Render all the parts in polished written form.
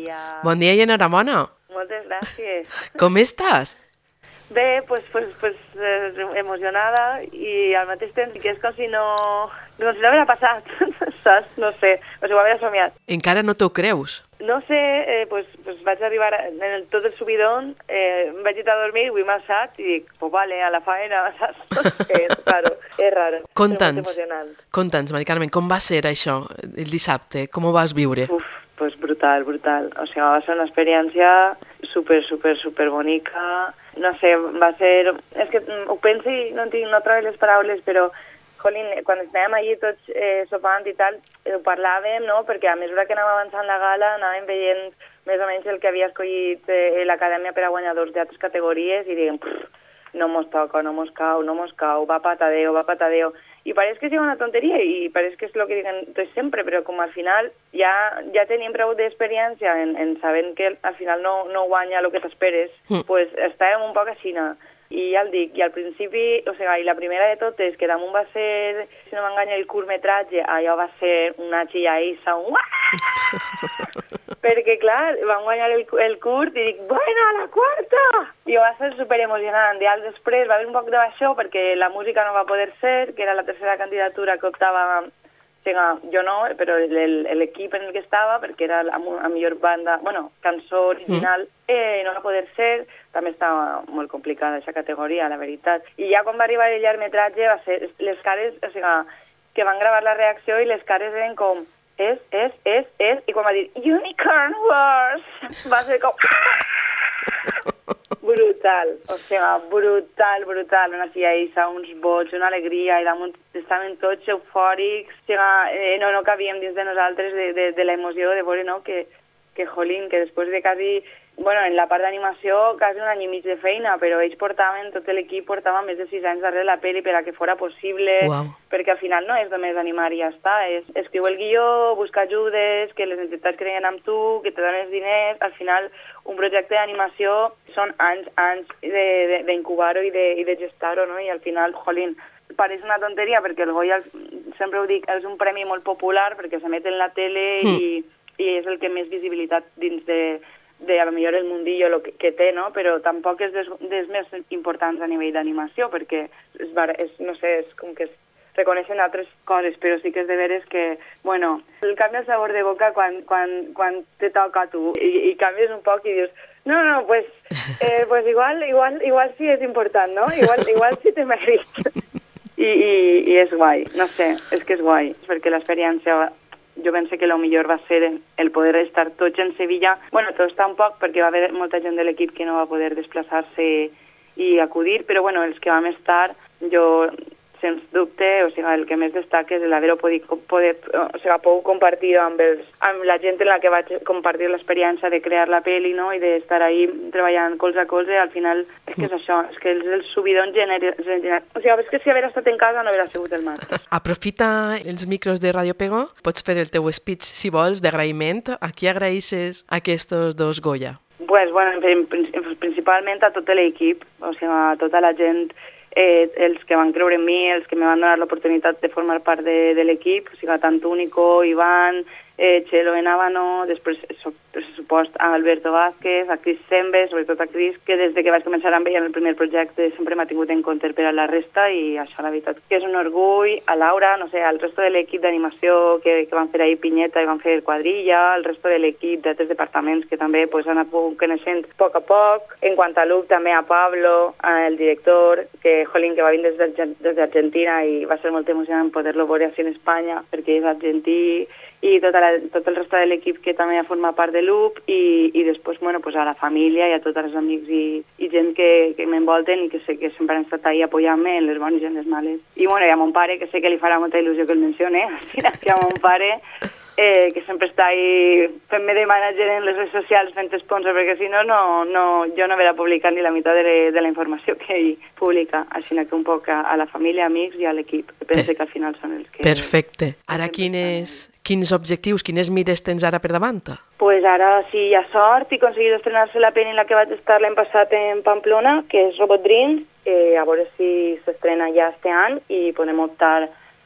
dia. Bon dia i enhorabona. Moltes gràcies. Com estàs? Bé, pues, emocionada i al mateix temps que és com si no haguera passat, saps? No sé, o si ho haguera somiat. Encara no t'ho creus? No sé, pues vaig arribar en tot el subidón, em vaig ir a dormir, avui m'ha alçat i dic, pues vale, a la faena, saps? No sé, és raro. Conta'ns, Mari Carmen, com va ser això el dissabte? Com ho vas viure? Pues brutal. O sigui, va ser una experiència super bonica. No sé, va ser... És que ho penso i no trobo les paraules, però, jolín, quan estàvem allí tots sopant i tal, ho parlàvem, no?, perquè a mesura que anava avançant la gala anàvem veient més o menys el que havia escollit l'acadèmia per a guanyadors d'altres categories i diguem, no mos toca, no mos cau, va patadeo. I pareix que és una tonteria i pareix que és el que diuen tots sempre, però com al final ja tenim prou d'experiència en sabent que al final no guanya el que t'esperes, pues estàvem un poc així. I ja el dic, i al principi, o sigui, i la primera de totes, que damunt va ser, si no m'enganya, el curtmetratge, allò va ser una xilladissa, un perquè, clar, van guanyar el curt i dic, bueno, a la quarta! I va ser superemocionant. I després va haver un poc de baixó perquè la música no va poder ser, que era la tercera candidatura que optava, jo no, però l'equip en el que estava, perquè era la millor banda, cançó original, no va poder ser. També estava molt complicada aquesta categoria, la veritat. I ja quan va arribar el llargmetratge va ser les cares, o sigui, que van gravar la reacció i les cares eren com i quan va dir Unicorn Wars va ser com brutal, o sigui, brutal, una fiaïssa, uns bots, una alegria, i damunt estaven tots eufòrics, o sigui, no cabíem dins de nosaltres de l'emoció de veure, no?, que jolín, que després de quasi, en la part d'animació, quasi un any i mig de feina, però ells tot l'equip portava més de 6 anys darrere la pel·li per a que fora possible, perquè al final no és només animar i ja està, és escriure el guió, buscar ajudes, que les entitats creien en tu, que te donen diners, al final un projecte d'animació són anys d'incubar-ho i de gestar-ho, no? I al final, jolín, pareix una tonteria perquè el Goya, sempre ho dic, és un premi molt popular perquè s'emet en la tele i és el que més visibilitat dins de a lo millor el mundillo que té, no? Però tampoc és dels més importants a nivell d'animació, perquè no sé, és com que es reconeixen altres coses, però sí que és de veres que, el canvi de sabor de boca quan te toca a tu i canvies un poc i dius, pues igual sí és important, no? Igual sí té mèrit. I és guai, no sé, és que és guai, perquè l'experiència... Jo penso que el millor va ser el poder estar tots en Sevilla. Tots tampoc, perquè va haver molta gent de l'equip que no va poder desplaçar-se i acudir, però els que vam estar, jo, sens dubte, o sigui, el que més destaca és l'haver pogut compartir amb la gent en la que vaig compartir l'experiència de crear la pel·li, no?, i d'estar ahí treballant colze a colze. Al final és que és això, és que el subidon genera... O sigui, és que si haver estat en casa no hauria sigut el mateix. Aprofita els micros de Radio Pego, pots fer el teu speech, si vols, d'agraïment. A qui agraeixes aquests dos Goya? Principalment a tot l'equip, o sigui, a tota la gent, els que van creure en mi, els que me van donar l'oportunitat de formar part de l'equip, o sigui, tant Único, Iván, Chelo Benábano, després, per supost, a Alberto Vázquez, a Cris Sembe, sobretot a Cris, que des que vaig començar amb ell en el primer projecte sempre m'ha tingut en compte per a la resta, i això, la veritat, que és un orgull. A Laura, no sé, al resto de l'equip d'animació que van fer ahir Pinyeta i van fer Quadrilla, al resto de l'equip d'altres departaments que també han anat coneixent a poc. En quant a Luc, també a Pablo, el director, que va venir des d'Argentina i va ser molt emocionant poder-lo veure així en Espanya, perquè és argentí, i tot el reste de l'equip que també ha format part de l'UP, i després a la família i a tots els amics i gent que m'envolten i que sé que sempre han estat ahí apoyant-me en les bones i en les males. I a mon pare, que sé que li farà molta il·lusió que el mencione, que a mon pare, que sempre està ahí fent-me de manager en les redes socials fent sponsor, perquè si no, jo no verà publicat ni la meitat de la informació que ell publica, així que un poc a la família, amics i a l'equip. Penso que al final són els que... Perfecte. Ara quins objectius, quines mires tens ara per davant? Pues ara, si hi ha sort i aconseguir estrenar-se la pel·li en la que vaig estar l'any passat en Pamplona, que és Robot Dreams, a veure si s'estrena ja este any i podem optar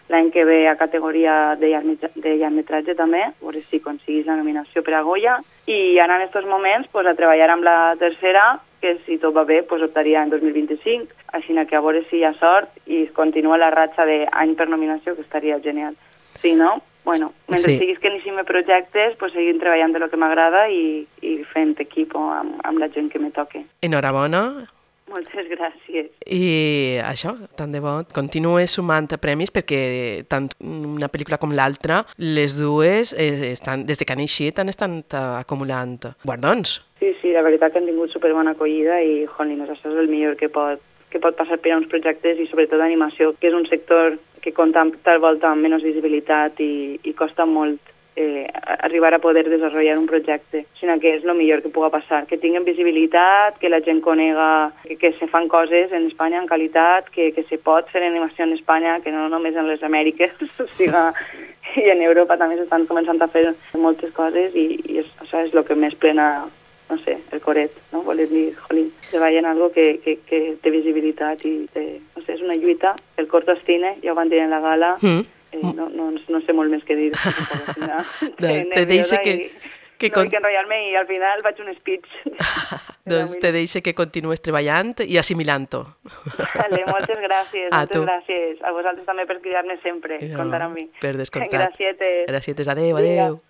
l'any que ve a categoria de llargmetratge també, a veure si aconseguís la nominació per a Goya. I ara en aquests moments pues, a treballar amb la tercera, que si tot va bé pues, optaria en 2025. Així que a veure si hi ha sort i continua la ratxa d'any per nominació, que estaria genial. Si no, bueno, mentre siguis que iniciïm projectes, pues, seguim treballant de lo que m'agrada i fent equip amb la gent que me toque. Enhorabona. Moltes gràcies. I això, tant de bo, continues sumant premis perquè tant una pel·lícula com l'altra, les dues, des que han eixit, han estat acumulant guardons. Sí, la veritat que han tingut superbona acollida i, jolín, això és el millor que pot passar per a uns projectes i sobretot d'animació, que és un sector que compta tal volta amb menys visibilitat i costa molt arribar a poder desenvolupar un projecte, sinó que és el millor que pugui passar, que tinguin visibilitat, que la gent conega que se fan coses en Espanya en qualitat, que se pot fer animació en Espanya, que no només en les Amèriques, o sigui, i en Europa també s'estan començant a fer moltes coses i això és el que més plena, no sé, el coret, no? Voler dir, jolín, treballar en algo que té visibilitat i no sé, és una lluita, el corto estine, ja ho van dir en la gala, no sé molt més què dir. Te deixe que... No vull enrotllar-me i al final faig un speech. Doncs te deixe que continues treballant i assimilant-ho. Vale, moltes gràcies, gràcies. A vosaltres també per cridar-me sempre, comptar amb mi. Per descomptat. Gràcietes. Gràcietes, adeu.